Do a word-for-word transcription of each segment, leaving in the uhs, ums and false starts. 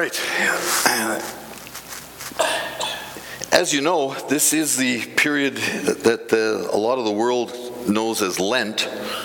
right. As you know, this is the period that the, a lot of the world knows as Lent.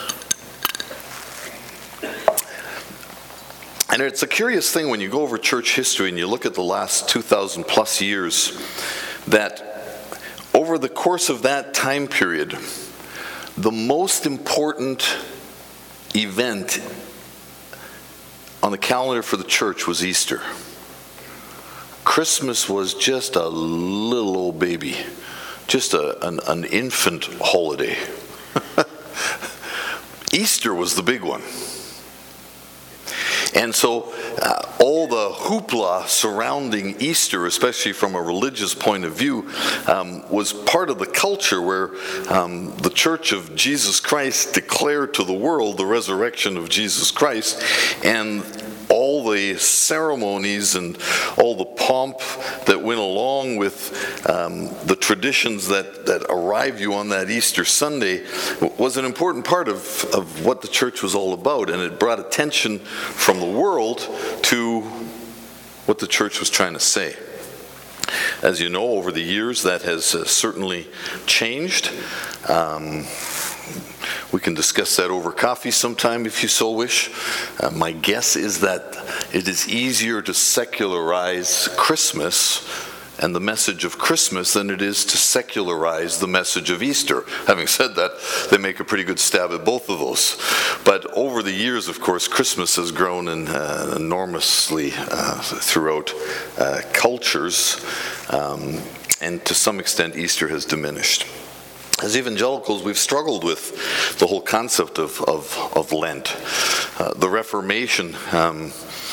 And it's a curious thing when you go over church history and you look at the last two thousand plus years, that over the course of that time period, the most important event on the calendar for the church was Easter. Christmas was just a little old baby, just a, an, an infant holiday. Easter was the big one. And so uh, all the hoopla surrounding Easter, especially from a religious point of view, um, was part of the culture where um, the Church of Jesus Christ declared to the world the resurrection of Jesus Christ, and all the ceremonies and all the pomp that went along with um, the traditions that, that arrive you on that Easter Sunday was an important part of, of what the church was all about, and it brought attention from the world to what the church was trying to say. As you know, over the years that has uh, certainly changed. Um, We can discuss that over coffee sometime if you so wish. Uh, my guess is that it is easier to secularize Christmas and the message of Christmas than it is to secularize the message of Easter. Having said that, they make a pretty good stab at both of those. But over the years, of course, Christmas has grown in, uh, enormously uh, throughout uh, cultures, um, and to some extent Easter has diminished. As evangelicals, we've struggled with the whole concept of, of, of Lent. Uh, the Reformation, um,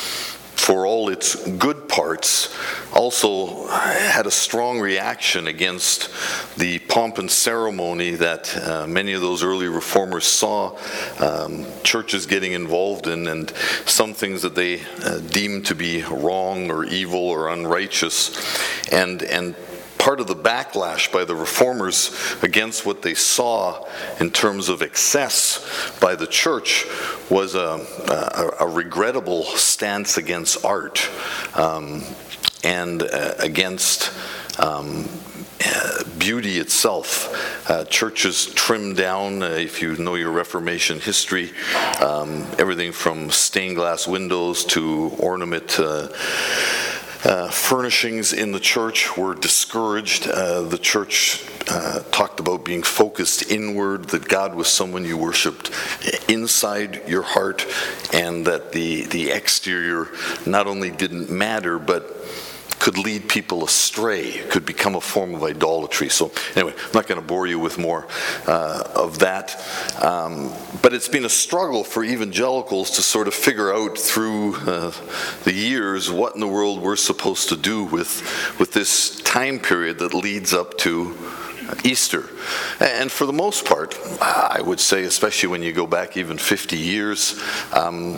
for all its good parts, also had a strong reaction against the pomp and ceremony that uh, many of those early reformers saw um, churches getting involved in, and some things that they uh, deemed to be wrong or evil or unrighteous. And, and part of the backlash by the reformers against what they saw in terms of excess by the church was a, a, a regrettable stance against art um, and uh, against um, uh, beauty itself. Uh, churches trimmed down, uh, if you know your Reformation history, um, everything from stained glass windows to ornament uh, Uh, furnishings in the church were discouraged. Uh, the church uh, talked about being focused inward, that God was someone you worshipped inside your heart, and that the, the exterior not only didn't matter, but could lead people astray, could become a form of idolatry. So anyway, I'm not going to bore you with more uh, of that. Um, but it's been a struggle for evangelicals to sort of figure out through uh, the years what in the world we're supposed to do with, with this time period that leads up to Easter. And for the most part, I would say, especially when you go back even fifty years, um,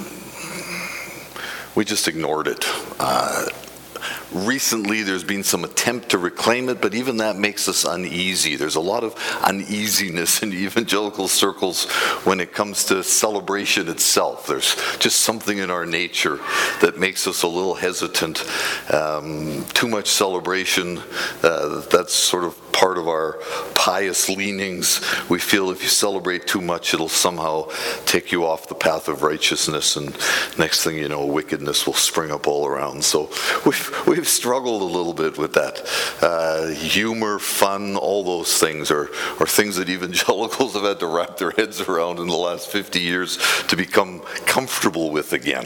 we just ignored it. Uh, Recently, there's been some attempt to reclaim it, but even that makes us uneasy. There's a lot of uneasiness in evangelical circles when it comes to celebration itself. There's just something in our nature that makes us a little hesitant. Um, too much celebration, uh, that's sort of part of our pious leanings. We feel if you celebrate too much, it'll somehow take you off the path of righteousness, and next thing you know, wickedness will spring up all around. So we've, we've struggled a little bit with that. Uh, humor, fun, all those things are, are things that evangelicals have had to wrap their heads around in the last fifty years to become comfortable with again.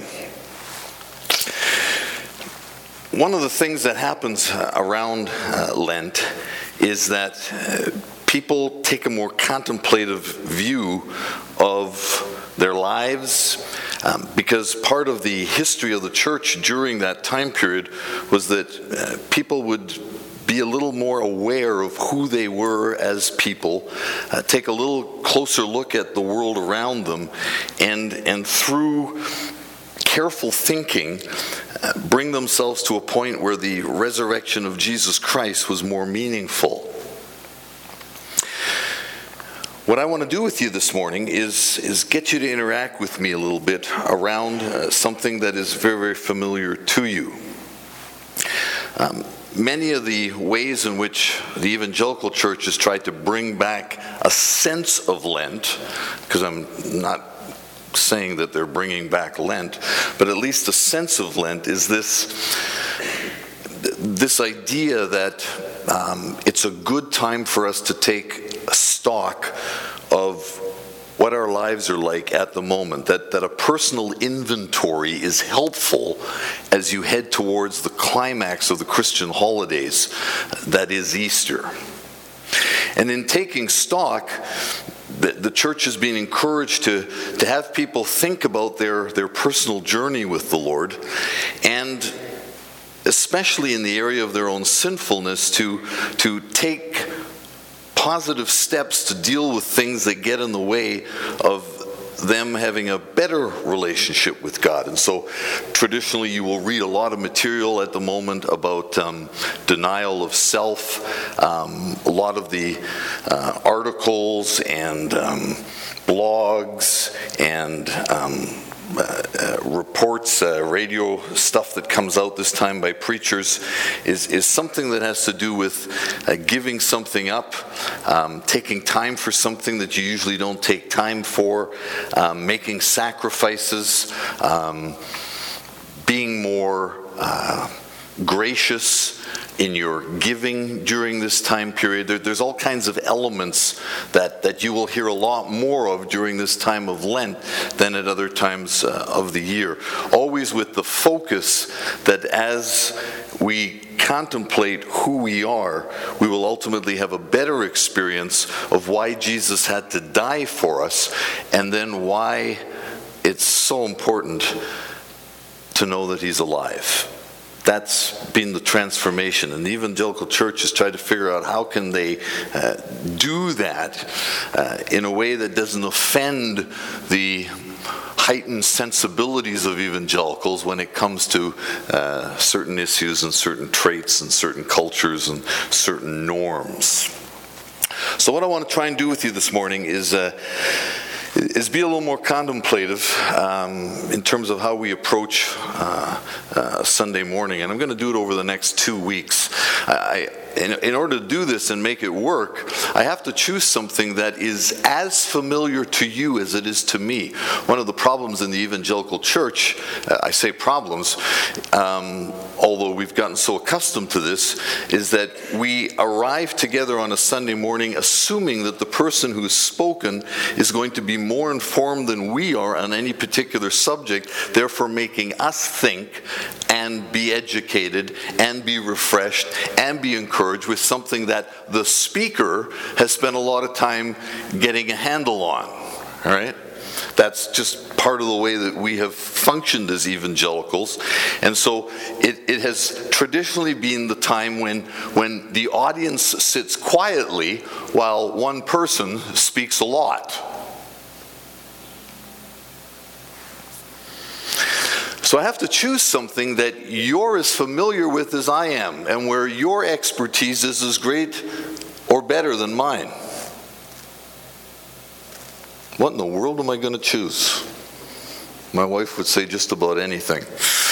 One of the things that happens around uh, Lent is that uh, people take a more contemplative view of their lives, um, because part of the history of the church during that time period was that uh, people would be a little more aware of who they were as people, uh, take a little closer look at the world around them, and, and through careful thinking, uh, bring themselves to a point where the resurrection of Jesus Christ was more meaningful. What I want to do with you this morning is, is get you to interact with me a little bit around uh, something that is very, very familiar to you. Um, many of the ways in which the evangelical church has tried to bring back a sense of Lent, because I'm not saying that they're bringing back Lent, but at least a sense of Lent is this, this idea that um, it's a good time for us to take stock of what our lives are like at the moment, that, that a personal inventory is helpful as you head towards the climax of the Christian holidays, that is Easter. And in taking stock, the, the church is being encouraged to, to have people think about their, their personal journey with the Lord, and especially in the area of their own sinfulness, to, to take positive steps to deal with things that get in the way of them having a better relationship with God. And so traditionally you will read a lot of material at the moment about um, denial of self. Um, a lot of the uh, articles and um, blogs and um, Uh, uh, reports, uh, radio stuff that comes out this time by preachers is, is something that has to do with uh, giving something up, um, taking time for something that you usually don't take time for, um, making sacrifices, um, being more uh, gracious in your giving during this time period. There, there's all kinds of elements that, that you will hear a lot more of during this time of Lent than at other times uh, of the year. Always with the focus that as we contemplate who we are, we will ultimately have a better experience of why Jesus had to die for us, and then why it's so important to know that He's alive. That's been the transformation, and the evangelical church has tried to figure out how can they uh, do that uh, in a way that doesn't offend the heightened sensibilities of evangelicals when it comes to uh, certain issues and certain traits and certain cultures and certain norms. So what I want to try and do with you this morning is uh, is be a little more contemplative um, in terms of how we approach uh, uh, Sunday morning. And I'm going to do it over the next two weeks. I, in, in order to do this and make it work, I have to choose something that is as familiar to you as it is to me. One of the problems in the evangelical church, uh, I say problems, um, although we've gotten so accustomed to this, is that we arrive together on a Sunday morning assuming that the person who's spoken is going to be more informed than we are on any particular subject, therefore making us think and be educated and be refreshed and be encouraged with something that the speaker has spent a lot of time getting a handle on. All right? That's just part of the way that we have functioned as evangelicals. And so it, it has traditionally been the time when, when the audience sits quietly while one person speaks a lot. So I have to choose something that you're as familiar with as I am, and where your expertise is as great or better than mine. What in the world am I going to choose? My wife would say just about anything.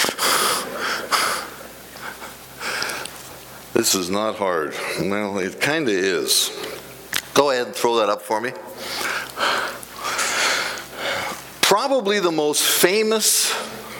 This is not hard. Well, it kind of is. Go ahead and throw that up for me. Probably the most famous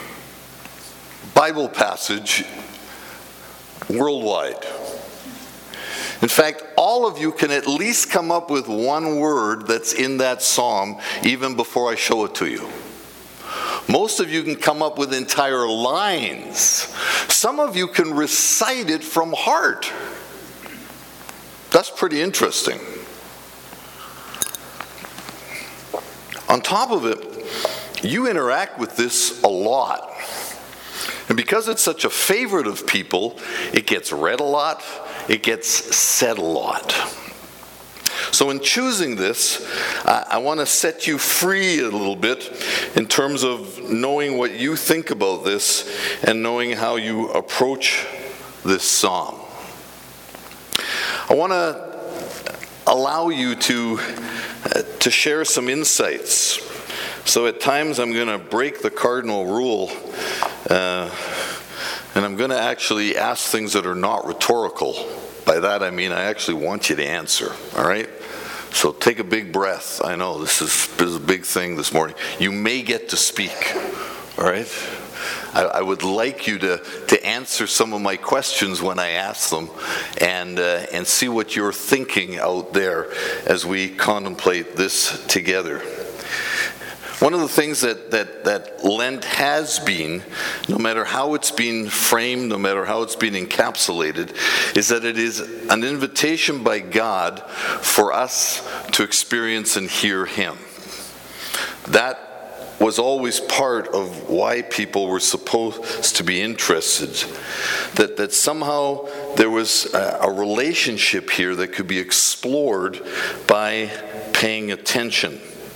Bible passage worldwide. In fact, all of you can at least come up with one word that's in that psalm even before I show it to you. Most of you can come up with entire lines. Some of you can recite it from heart. That's pretty interesting. On top of it, you interact with this a lot. And because it's such a favorite of people, it gets read a lot, it gets said a lot. So in choosing this, uh, I want to set you free a little bit in terms of knowing what you think about this and knowing how you approach this psalm. I want to allow you to uh, to share some insights. So at times I'm going to break the cardinal rule, uh, and I'm going to actually ask things that are not rhetorical. By that I mean I actually want you to answer, all right? So take a big breath. I know this is, this is a big thing this morning. You may get to speak, all right? I, I would like you to, to answer some of my questions when I ask them, and uh, and see what you're thinking out there as we contemplate this together. One of the things that, that, that Lent has been, no matter how it's been framed, no matter how it's been encapsulated, is that it is an invitation by God for us to experience and hear Him. That was always part of why people were supposed to be interested. That, that somehow there was a, a relationship here that could be explored by paying attention.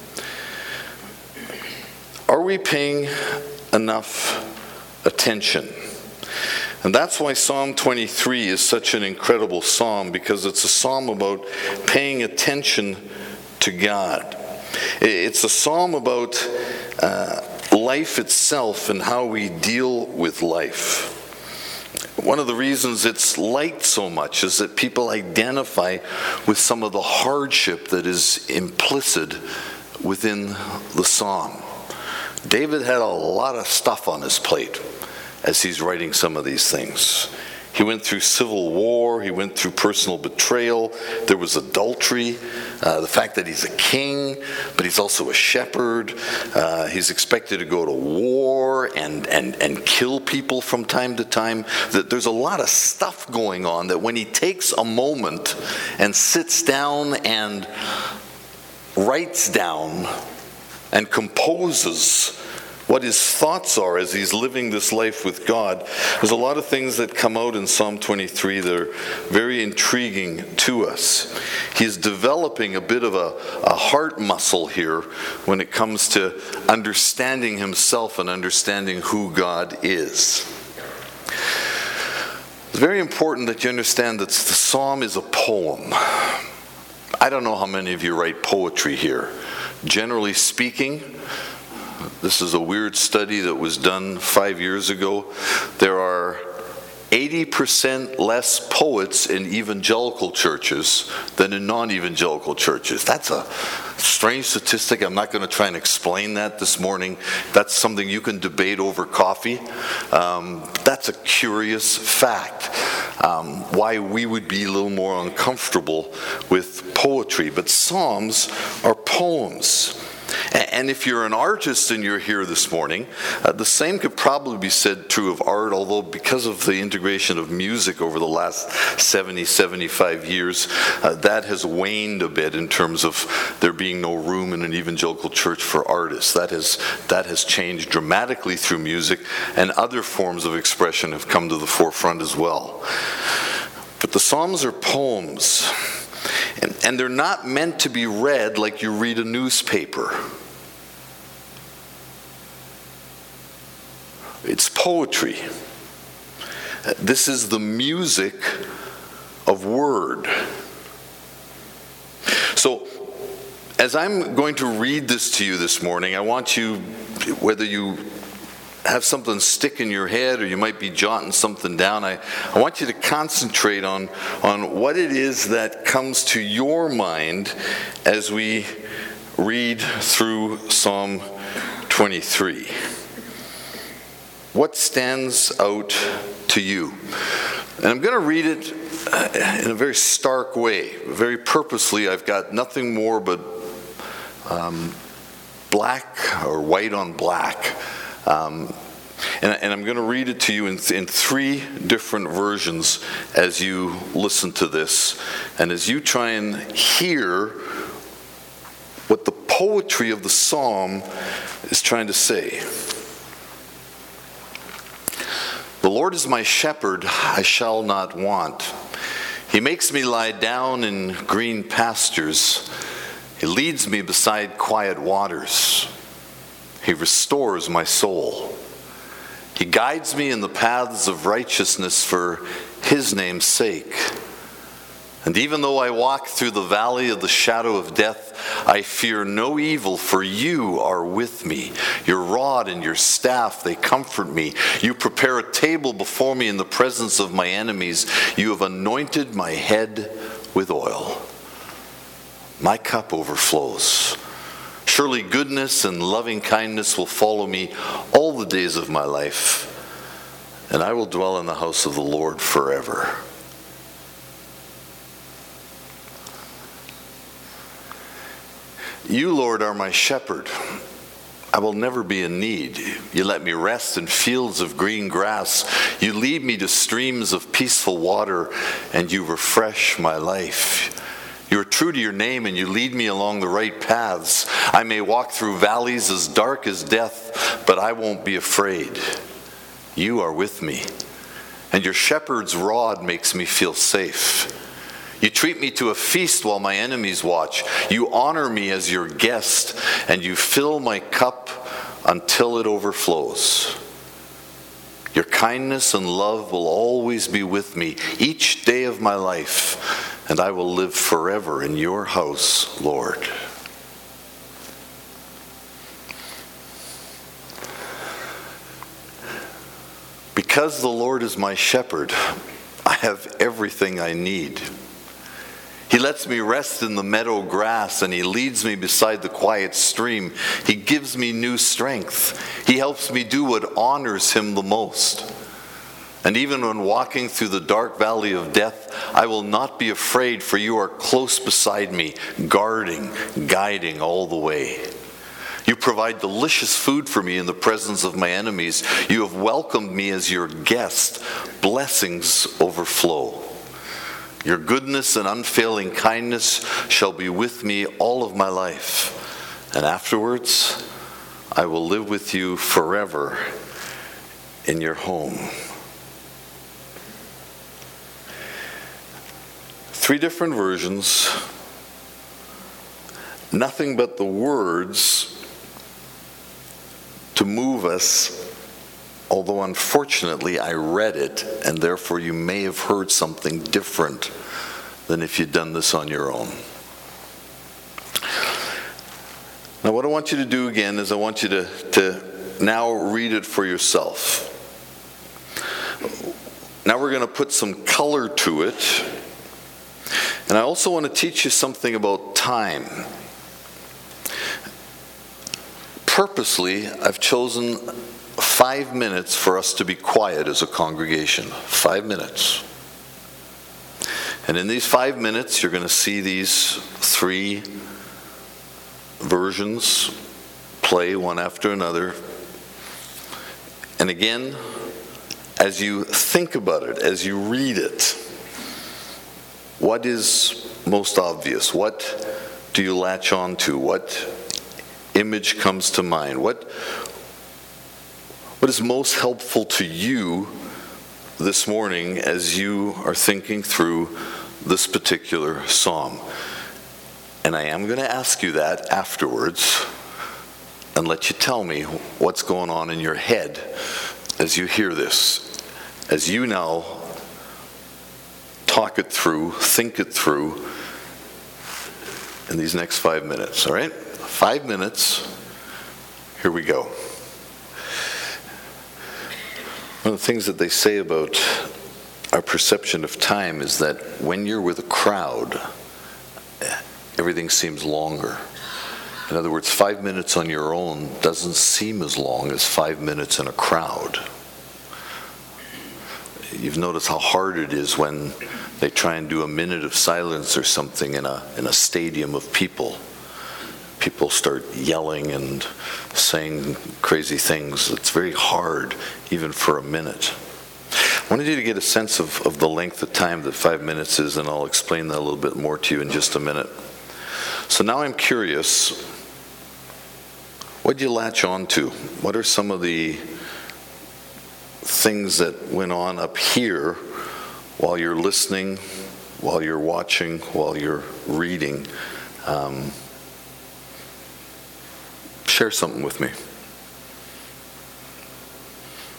Are we paying enough attention? And that's why Psalm twenty-three is such an incredible psalm, because it's a psalm about paying attention to God. It's a psalm about uh, life itself and how we deal with life. One of the reasons it's liked so much is that people identify with some of the hardship that is implicit within the psalm. David had a lot of stuff on his plate as he's writing some of these things. He went through civil war, he went through personal betrayal, there was adultery, uh, the fact that he's a king, but he's also a shepherd. Uh, he's expected to go to war and, and, and kill people from time to time. That there's a lot of stuff going on that when he takes a moment and sits down and writes down and composes what his thoughts are as he's living this life with God, there's a lot of things that come out in Psalm twenty-three that are very intriguing to us. He's developing a bit of a, a heart muscle here when it comes to understanding himself and understanding who God is. It's very important that you understand that the psalm is a poem. I don't know how many of you write poetry here. Generally speaking, this is a weird study that was done five years ago. There are eighty percent less poets in evangelical churches than in non-evangelical churches. That's a strange statistic. I'm not going to try and explain that this morning. That's something you can debate over coffee. Um, that's a curious fact. Um, why we would be a little more uncomfortable with poetry. But psalms are poems. And if you're an artist and you're here this morning, uh, the same could probably be said true of art, although because of the integration of music over the last seventy, seventy-five years, uh, that has waned a bit in terms of there being no room in an evangelical church for artists. That has, that has changed dramatically through music, and other forms of expression have come to the forefront as well. But the Psalms are poems. And, and they're not meant to be read like you read a newspaper. It's poetry. This is the music of word. So, as I'm going to read this to you this morning, I want you, whether you have something stick in your head or you might be jotting something down, I, I want you to concentrate on, on what it is that comes to your mind as we read through Psalm twenty-three. What stands out to you? And I'm going to read it in a very stark way. Very purposely, I've got nothing more but um, black or white on black. Um, and, and I'm going to read it to you in, in three different versions as you listen to this, and as you try and hear what the poetry of the psalm is trying to say. The Lord is my shepherd, I shall not want. He makes me lie down in green pastures. He leads me beside quiet waters. He restores my soul. He guides me in the paths of righteousness for His name's sake. And even though I walk through the valley of the shadow of death, I fear no evil, for you are with me. Your rod and your staff, they comfort me. You prepare a table before me in the presence of my enemies. You have anointed my head with oil. My cup overflows. Surely goodness and loving kindness will follow me all the days of my life, and I will dwell in the house of the Lord forever. You, Lord, are my shepherd. I will never be in need. You let me rest in fields of green grass. You lead me to streams of peaceful water, and you refresh my life. You are true to your name, and you lead me along the right paths. I may walk through valleys as dark as death, but I won't be afraid. You are with me, and your shepherd's rod makes me feel safe. You treat me to a feast while my enemies watch. You honor me as your guest, and you fill my cup until it overflows. Your kindness and love will always be with me each day of my life, and I will live forever in your house, Lord. Because the Lord is my shepherd, I have everything I need. He lets me rest in the meadow grass, and he leads me beside the quiet stream. He gives me new strength. He helps me do what honors him the most. And even when walking through the dark valley of death, I will not be afraid, for you are close beside me, guarding, guiding all the way. You provide delicious food for me in the presence of my enemies. You have welcomed me as your guest. Blessings overflow. Your goodness and unfailing kindness shall be with me all of my life. And afterwards, I will live with you forever in your home. Three different versions. Nothing but the words to move us. Although unfortunately I read it, and therefore you may have heard something different than if you'd done this on your own. Now what I want you to do again is I want you to, to now read it for yourself. Now we're going to put some color to it. And I also want to teach you something about time. Purposely, I've chosen five minutes for us to be quiet as a congregation. Five minutes. And in these five minutes, you're going to see these three versions play one after another. And again, as you think about it, as you read it, what is most obvious? What do you latch on to? What image comes to mind? What What is most helpful to you this morning as you are thinking through this particular psalm? And I am going to ask you that afterwards and let you tell me what's going on in your head as you hear this, as you now talk it through, think it through in these next five minutes, all right? Five minutes. Here we go. One of the things that they say about our perception of time is that when you're with a crowd, everything seems longer. In other words, five minutes on your own doesn't seem as long as five minutes in a crowd. You've noticed how hard it is when they try and do a minute of silence or something in a in a stadium of people. People start yelling and saying crazy things. It's very hard, even for a minute. I wanted you to get a sense of, of the length of time that five minutes is, and I'll explain that a little bit more to you in just a minute. So now I'm curious, what did you latch on to? What are some of the things that went on up here while you're listening, while you're watching, while you're reading? Um, Share something with me.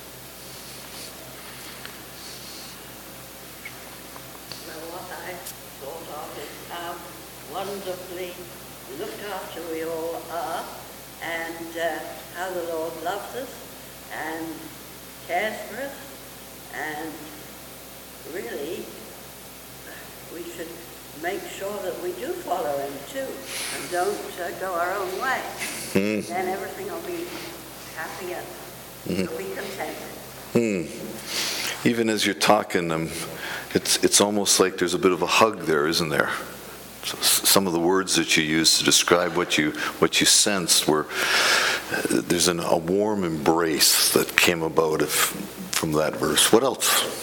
Lullaby. thought of is how wonderfully looked after we all are, and uh, how the Lord loves us and cares for us, and really we should make sure that we do follow him too and don't uh, go our own way. Mm. Then everything will be happy and mm. we'll be contented. Mm. Even as you're talking, um, it's it's almost like there's a bit of a hug there, isn't there? So some of the words that you use to describe what you what you sensed were uh, there's an, a warm embrace that came about if, from that verse. What else?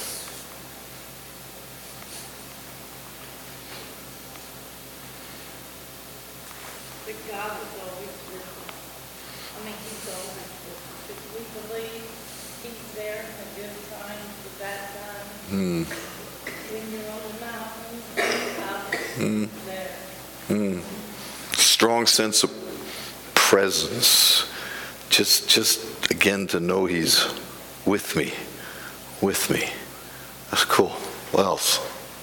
Mm. When you're on the mountain, mm. there. Mm. Strong sense of presence. Just, just again to know He's with me, with me. That's cool. What else?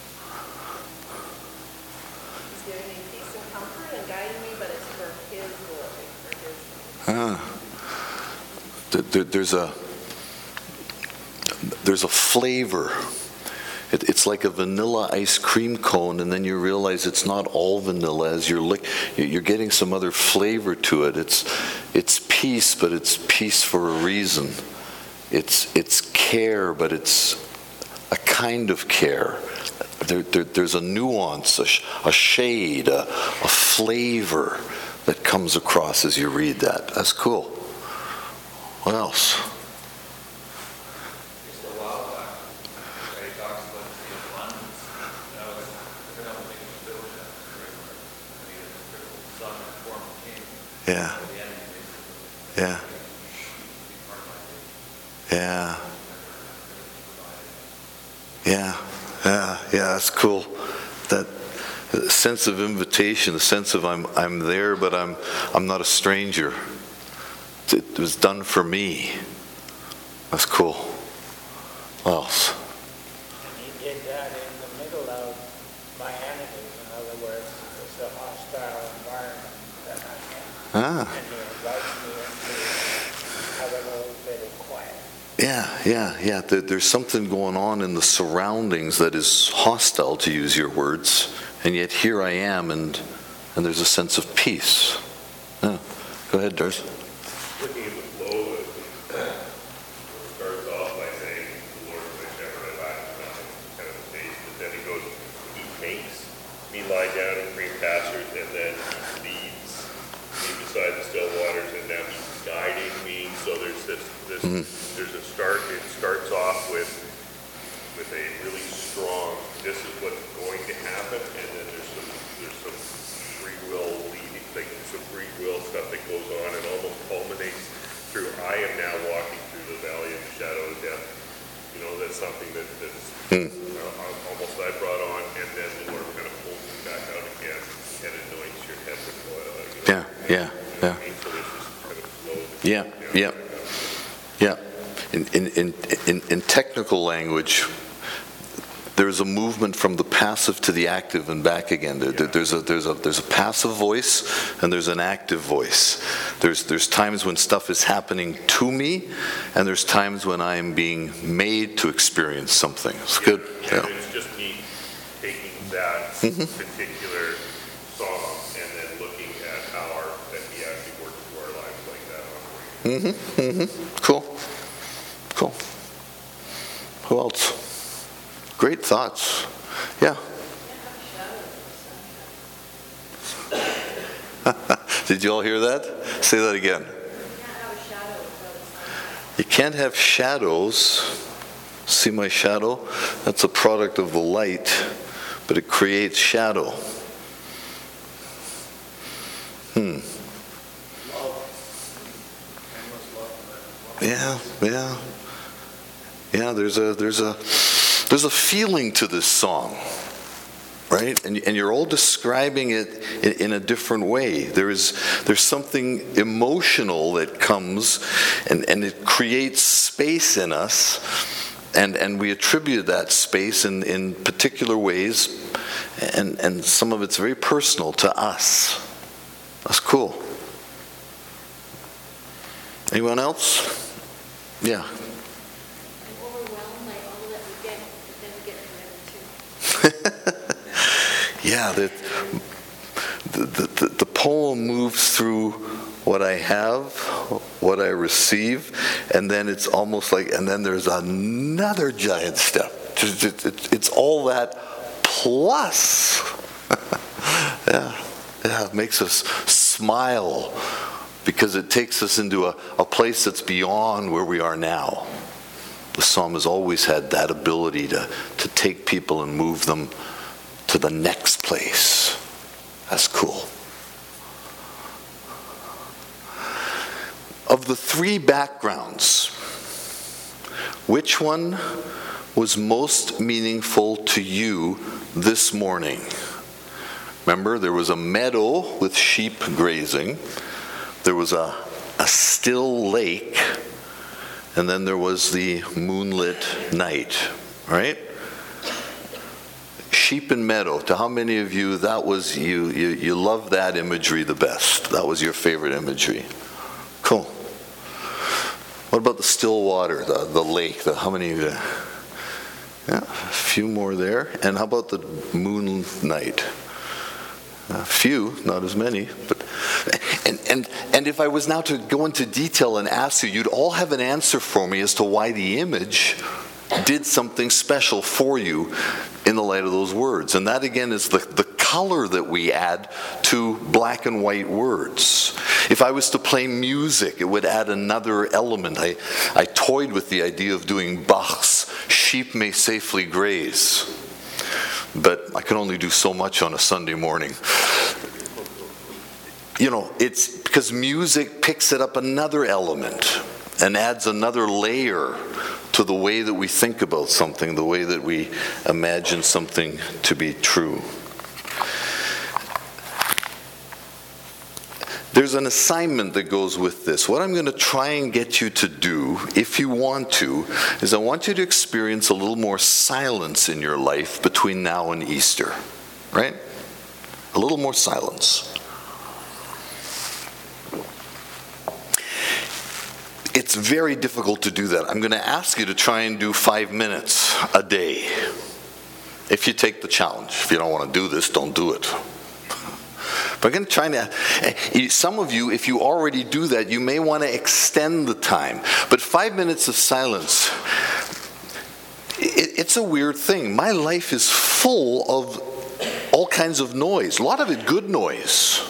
He's giving me peace and comfort and guiding me, but it's for His glory, for His. Ah. There, there's a. There's a flavor. It, it's like a vanilla ice cream cone, and then you realize it's not all vanilla as you're lick, you're getting some other flavor to it. It's it's peace, but it's peace for a reason. It's it's care, but it's a kind of care. There, there, there's a nuance, a, a shade, a, a flavor that comes across as you read that. That's cool. What else? Yeah. Yeah. Yeah. Yeah. Yeah. Yeah. That's cool. That sense of invitation, the sense of I'm I'm there, but I'm I'm not a stranger. It was done for me. That's cool. What else? And he did that in the middle of my enemies. In other words, it's a hostile environment that I am. Ah. And he invites me into have a little bit of quiet. Yeah, yeah, yeah. There, there's something going on in the surroundings that is hostile, to use your words, and yet here I am, and and there's a sense of peace. Yeah. Go ahead, Darcy. Looking at the flow, it starts off by saying, "The Lord is my shepherd, I lack nothing," kind of a base, but then it goes, "He makes me lie down in green pastures," and then He leads me beside the still waters, and now He's guiding me. So there's this, this mm-hmm. there's a start. It starts off with with a really strong, this is what's going to happen, and then there's some there's some free will leading, like some free will stuff that goes on and almost culminates through, I am now walking through the valley of the shadow of death. You know, that's something that, that's mm. uh, almost I brought on, and then the Lord kind of pulls me back out again and anoints your head with oil. You know, yeah, yeah, you know yeah. I mean? So this is kind of slow. Yeah, yeah, yeah. In, in, in, in, in technical language, there's a movement from the passive to the active and back again. There, there, there's a there's a there's a passive voice and there's an active voice. There's there's times when stuff is happening to me, and there's times when I'm being made to experience something. It's yeah, good. Yeah, yeah. It's just me taking that mm-hmm. particular song and then looking at how our that He actually works through our lives like that. Mm-hmm. Mm-hmm. Cool. Cool. Who else? Great thoughts. Yeah. Did you all hear that? Say that again. You can't have shadows. See my shadow? That's a product of the light, but it creates shadow. Hmm. Yeah, yeah. Yeah, there's a there's a There's a feeling to this song, right? And, and you're all describing it in, in a different way. There is there's something emotional that comes, and, and it creates space in us, and, and we attribute that space in, in particular ways, And, and some of it's very personal to us. That's cool. Anyone else? Yeah. I'm overwhelmed by all that we get, but then we get forever too. Yeah, the, the, the, the poem moves through what I have, what I receive, and then it's almost like, and then there's another giant step. It's all that plus. yeah, yeah, it makes us smile because it takes us into a, a place that's beyond where we are now. The psalm has always had that ability to, to take people and move them to the next place. That's cool. Of the three backgrounds, which one was most meaningful to you this morning? Remember, there was a meadow with sheep grazing, there was a, a still lake, and then there was the moonlit night, right? Sheep and meadow. To how many of you that was you you you love that imagery the best? That was your favorite imagery. Cool. What about the still water, the, the lake? The, how many of you? Yeah, a few more there. And how about the moon night? A few, not as many. But and and and if I was now to go into detail and ask you, you'd all have an answer for me as to why the image did something special for you in the light of those words. And that again is the, the color that we add to black and white words. If I was to play music, it would add another element. I, I toyed with the idea of doing Bach's Sheep May Safely Graze, but I can only do so much on a Sunday morning. You know, it's because music picks it up another element and adds another layer to the way that we think about something, the way that we imagine something to be true. There's an assignment that goes with this. What I'm going to try and get you to do, if you want to, is I want you to experience a little more silence in your life between now and Easter, right? A little more silence. It's very difficult to do that. I'm going to ask you to try and do five minutes a day. If you take the challenge. If you don't want to do this, don't do it. But I'm going to try to, some of you, if you already do that, you may want to extend the time. But five minutes of silence, it, it's a weird thing. My life is full of all kinds of noise. A lot of it good noise.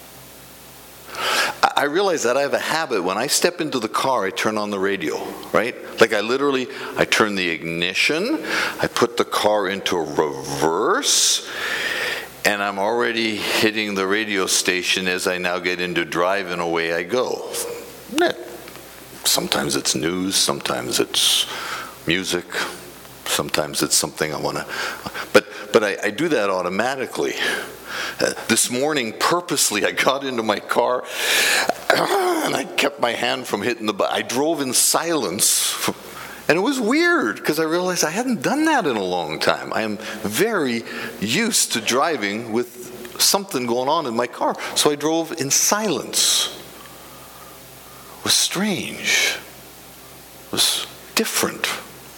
I realize that I have a habit. When I step into the car, I turn on the radio, right? Like I literally, I turn the ignition, I put the car into reverse, and I'm already hitting the radio station as I now get into drive, and away I go. Sometimes it's news, sometimes it's music, sometimes it's something I want to, but but I, I do that automatically. Uh, this morning, purposely, I got into my car and I kept my hand from hitting the button. I drove in silence, and it was weird because I realized I hadn't done that in a long time. I am very used to driving with something going on in my car, so I drove in silence. It was strange. It was different.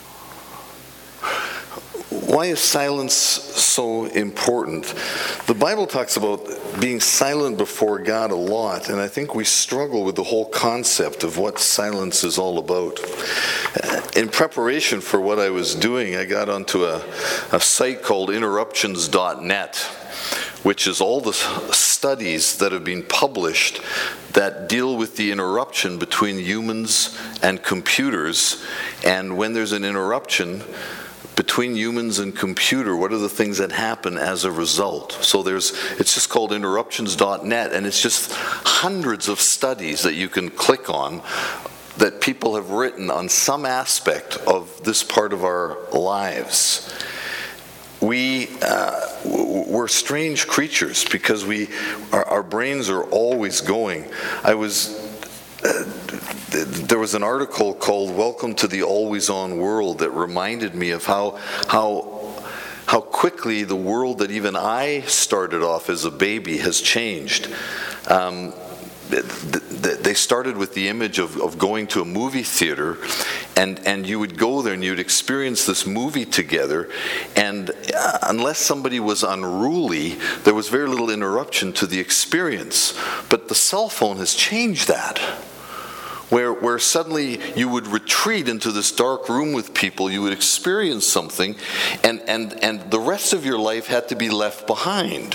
Why is silence so important? The Bible talks about being silent before God a lot, and I think we struggle with the whole concept of what silence is all about. In preparation for what I was doing, I got onto a, a site called interruptions dot net, which is all the studies that have been published that deal with the interruption between humans and computers, and when there's an interruption between humans and computer, what are the things that happen as a result? So there's, it's just called interruptions dot net, and it's just hundreds of studies that you can click on that people have written on some aspect of this part of our lives. We, uh, we're strange creatures because we, our, our brains are always going. I was, uh, there was an article called "Welcome to the Always On World" that reminded me of how how how quickly the world that even I started off as a baby has changed. Um, they started with the image of, of going to a movie theater, and, and you would go there and you'd experience this movie together, and uh, unless somebody was unruly, there was very little interruption to the experience. But the cell phone has changed that. Where, where suddenly you would retreat into this dark room with people, you would experience something, and, and, and the rest of your life had to be left behind.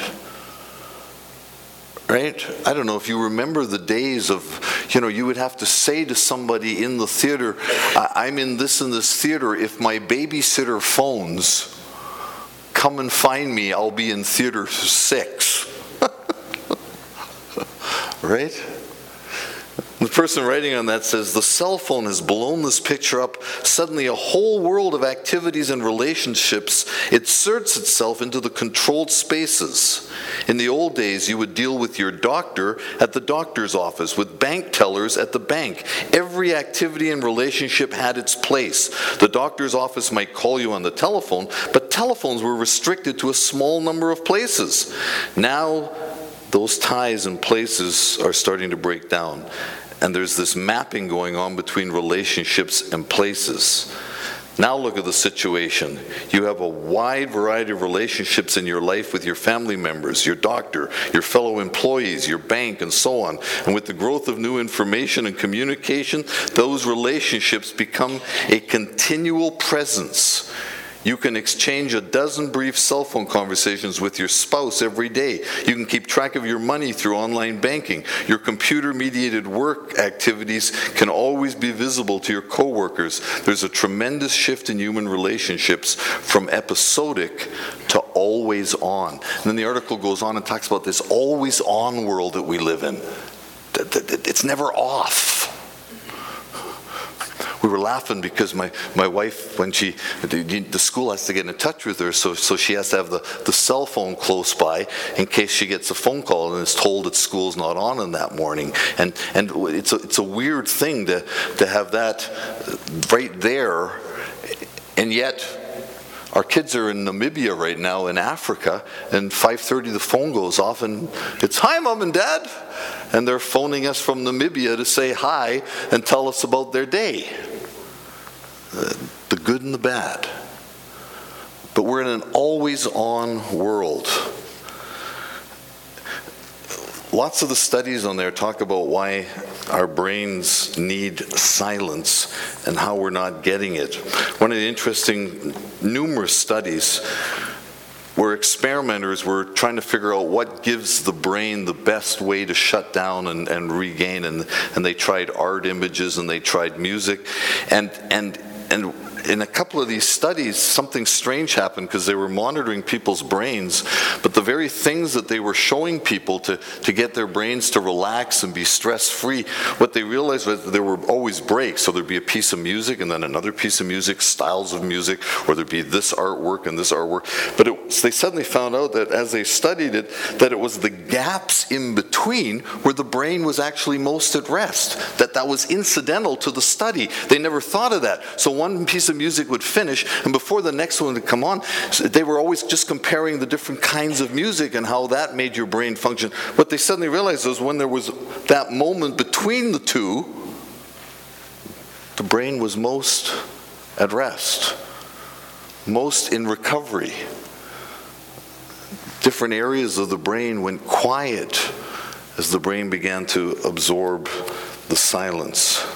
Right? I don't know if you remember the days of, you know, you would have to say to somebody in the theater, I'm in this and this theater, if my babysitter phones, come and find me, I'll be in theater six. Right? The person writing on that says, the cell phone has blown this picture up. Suddenly a whole world of activities and relationships inserts itself into the controlled spaces. In the old days, you would deal with your doctor at the doctor's office, with bank tellers at the bank. Every activity and relationship had its place. The doctor's office might call you on the telephone, but telephones were restricted to a small number of places. Now, those ties and places are starting to break down. And there's this mapping going on between relationships and places. Now look at the situation. You have a wide variety of relationships in your life with your family members, your doctor, your fellow employees, your bank, and so on. And with the growth of new information and communication, those relationships become a continual presence. You can exchange a dozen brief cell phone conversations with your spouse every day. You can keep track of your money through online banking. Your computer-mediated work activities can always be visible to your coworkers. There's a tremendous shift in human relationships from episodic to always on. And then the article goes on and talks about this always on world that we live in. It's never off. We were laughing because my, my wife, when she, the, the school has to get in touch with her, so, so she has to have the, the cell phone close by in case she gets a phone call and is told that school's not on in that morning. And, and it's, a, it's a weird thing to, to have that right there, and yet our kids are in Namibia right now, in Africa, and five thirty the phone goes off and it's, hi, Mom and Dad. And they're phoning us from Namibia to say hi and tell us about their day. The good and the bad. But we're in an always-on world. Lots of the studies on there talk about why our brains need silence and how we're not getting it. One of the interesting, numerous studies where experimenters were trying to figure out what gives the brain the best way to shut down and, and regain, and, and they tried art images and they tried music, and and and in a couple of these studies, something strange happened because they were monitoring people's brains, but the very things that they were showing people to, to get their brains to relax and be stress-free, what they realized was there were always breaks. So there'd be a piece of music and then another piece of music, styles of music, or there'd be this artwork and this artwork. But it, they suddenly found out that as they studied it, that it was the gaps in between where the brain was actually most at rest, that that was incidental to the study. They never thought of that. So one piece of music would finish, and before the next one would come on, they were always just comparing the different kinds of music and how that made your brain function. What they suddenly realized was when there was that moment between the two, the brain was most at rest, most in recovery. Different areas of the brain went quiet as the brain began to absorb the silence.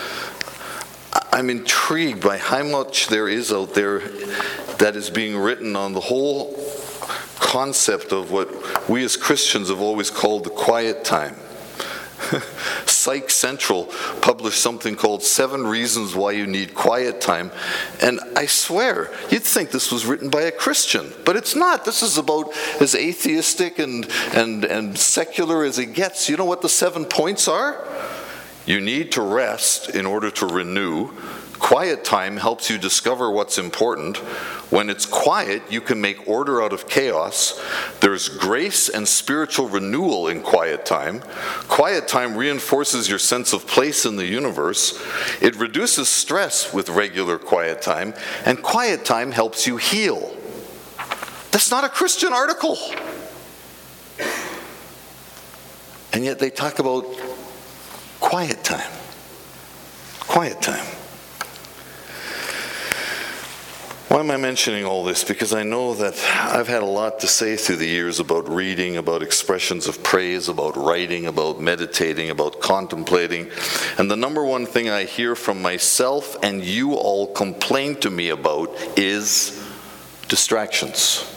I'm intrigued by how much there is out there that is being written on the whole concept of what we as Christians have always called the quiet time. Psych Central published something called Seven Reasons Why You Need Quiet Time. And I swear, you'd think this was written by a Christian, but it's not. This is about as atheistic and, and, and secular as it gets. You know what the seven points are? You need to rest in order to renew. Quiet time helps you discover what's important. When it's quiet, you can make order out of chaos. There's grace and spiritual renewal in quiet time. Quiet time reinforces your sense of place in the universe. It reduces stress with regular quiet time. And quiet time helps you heal. That's not a Christian article. And yet they talk about quiet time. Quiet time. Why am I mentioning all this? Because I know that I've had a lot to say through the years about reading, about expressions of praise, about writing, about meditating, about contemplating. And the number one thing I hear from myself and you all complain to me about is distractions.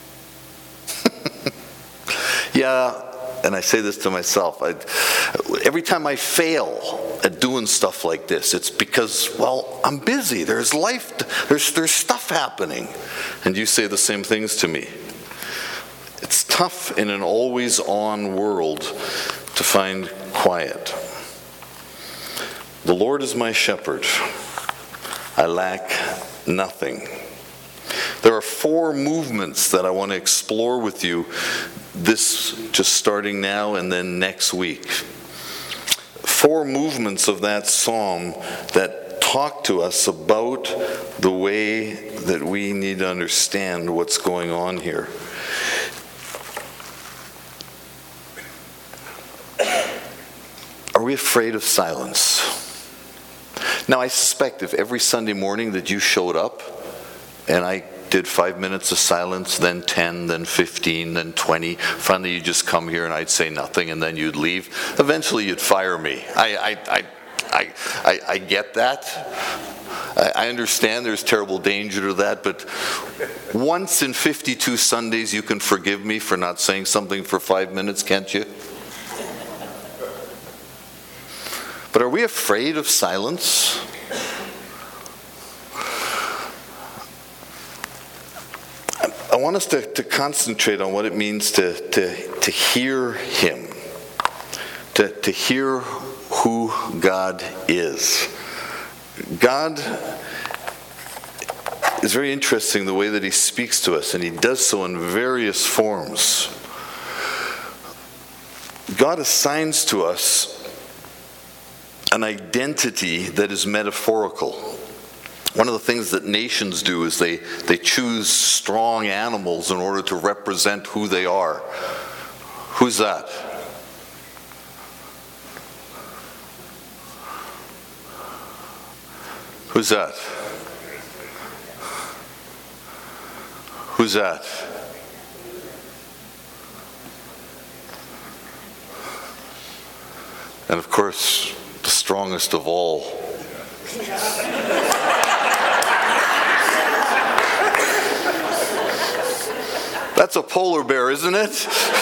Yeah, and I say this to myself. I, every time I fail at doing stuff like this, it's because, well, I'm busy. There's life, there's, there's stuff happening. And you say the same things to me. It's tough in an always-on world to find quiet. The Lord is my shepherd. I lack nothing. There are four movements that I want to explore with you, this just starting now and then next week. Four movements of that psalm that talk to us about the way that we need to understand what's going on here. Are we afraid of silence? Now, I suspect if every Sunday morning that you showed up and I did five minutes of silence, then ten, then fifteen, then twenty. Finally, you just come here and I'd say nothing, and then you'd leave. Eventually, you'd fire me. I, I, I, I, I, I get that. I, I understand there's terrible danger to that, but once in fifty-two Sundays, you can forgive me for not saying something for five minutes, can't you? But are we afraid of silence? I want us to, to concentrate on what it means to, to, to hear Him, to, to hear who God is. God is very interesting the way that He speaks to us, and He does so in various forms. God assigns to us an identity that is metaphorical. One of the things that nations do is they, they choose strong animals in order to represent who they are. Who's that? Who's that? Who's that? And of course, the strongest of all. That's a polar bear, isn't it?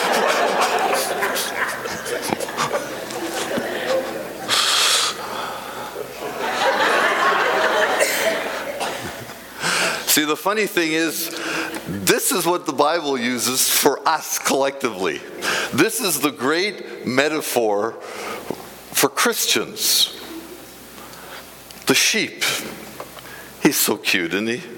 See, the funny thing is, this is what the Bible uses for us collectively. This is the great metaphor for Christians. The sheep. He's so cute, isn't he?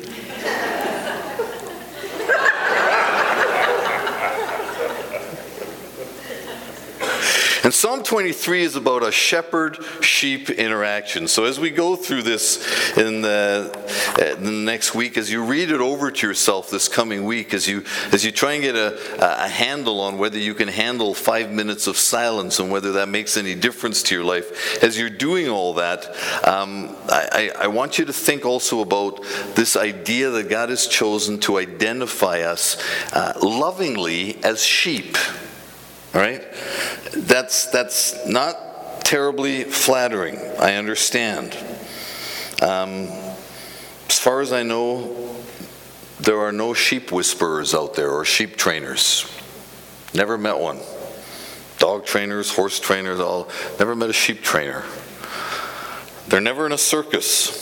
And Psalm twenty-three is about a shepherd-sheep interaction. So as we go through this in the, uh, the next week, as you read it over to yourself this coming week, as you as you try and get a, a handle on whether you can handle five minutes of silence and whether that makes any difference to your life, as you're doing all that, um, I, I want you to think also about this idea that God has chosen to identify us uh, lovingly as sheep. All right? That's, that's not terribly flattering, I understand. Um, as far as I know, there are no sheep whisperers out there or sheep trainers. Never met one. Dog trainers, horse trainers, all. Never met a sheep trainer. They're never in a circus.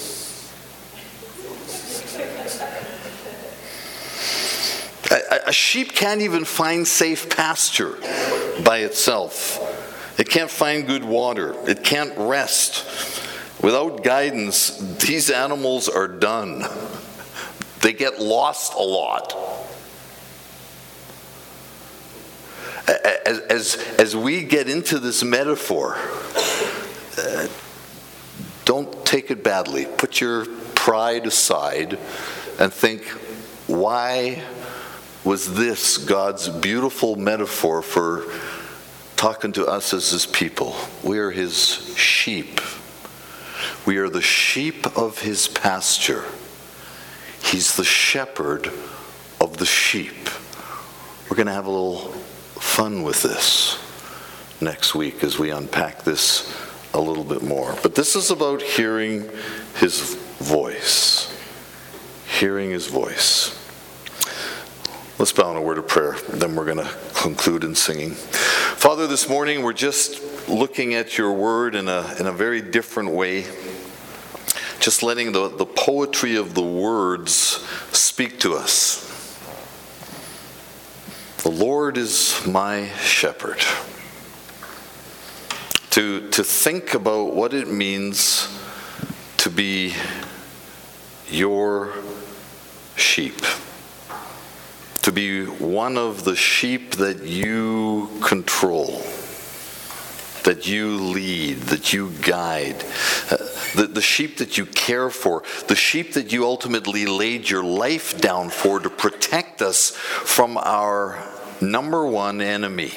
A, a sheep can't even find safe pasture by itself. It can't find good water. It can't rest. Without guidance, these animals are done. They get lost a lot. As, as, as we get into this metaphor, uh, don't take it badly. Put your pride aside and think, why was this God's beautiful metaphor for talking to us as his people. We are his sheep. We are the sheep of his pasture. He's the shepherd of the sheep. We're going to have a little fun with this next week as we unpack this a little bit more. But this is about hearing his voice. Hearing his voice. Let's bow in a word of prayer, then we're going to conclude in singing. Father, this morning we're just looking at your word in a, in a very different way. Just letting the, the poetry of the words speak to us. The Lord is my shepherd. To, to think about what it means to be your sheep. To be one of the sheep that you control, that you lead, that you guide, uh, the, the sheep that you care for, the sheep that you ultimately laid your life down for to protect us from our number one enemy.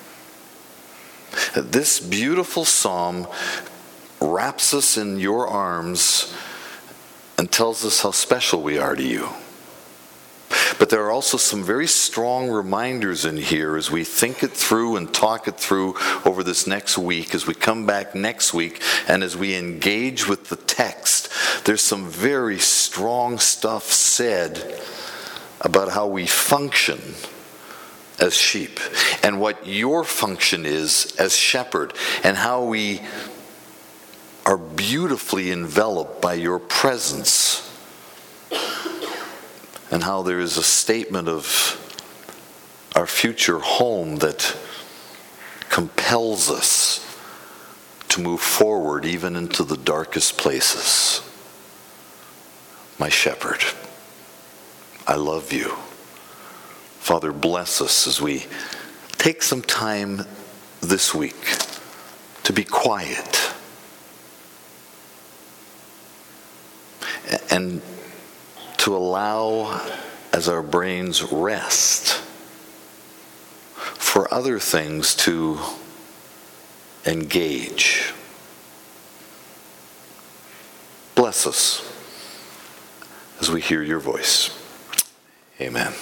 This beautiful psalm wraps us in your arms and tells us how special we are to you. But there are also some very strong reminders in here as we think it through and talk it through over this next week, as we come back next week and as we engage with the text. There's some very strong stuff said about how we function as sheep and what your function is as shepherd and how we are beautifully enveloped by your presence. And how there is a statement of our future home that compels us to move forward even into the darkest places. My shepherd, I love you. Father, bless us as we take some time this week to be quiet and to allow, as our brains rest, for other things to engage. Bless us as we hear your voice. Amen.